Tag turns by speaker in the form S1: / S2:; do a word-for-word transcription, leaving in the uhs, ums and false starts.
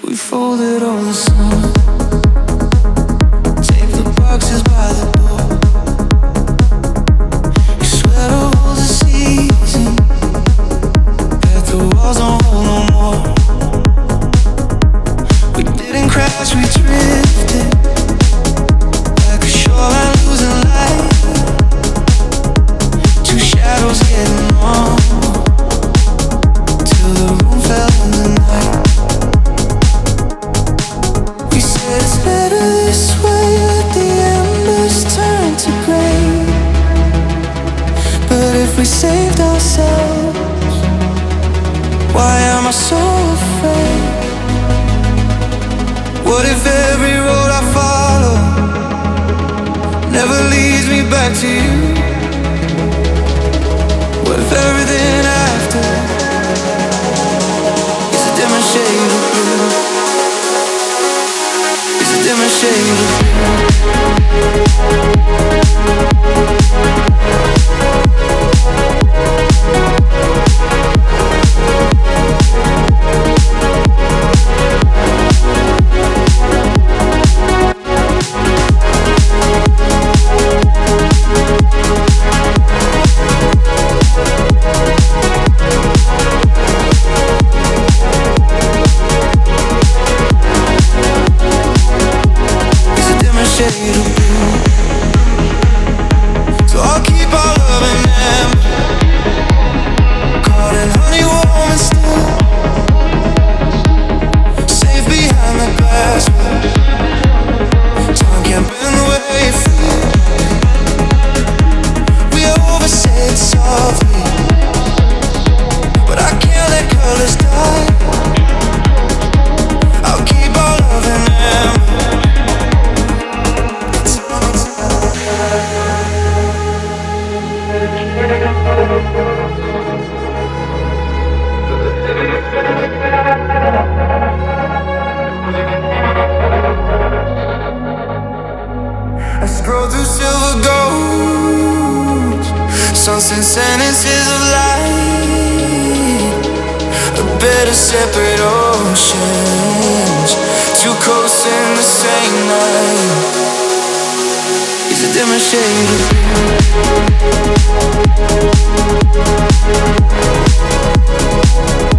S1: We folded all the sun, taped the boxes by the door. You swear to hold the season, that the walls don't hold no more. We didn't crash, we drifted like a shoreline losing light. Two shadows getting long till the room fell in the night. We said it's better this way, let the embers turn to gray. But if we saved ourselves, why am I so afraid? What if every road I follow never leads me back to you? What if everything after is a different shade of blue? Is a different shade of sentences of light, a bed of separate oceans, two coasts in the same night. It's a different shade of blue.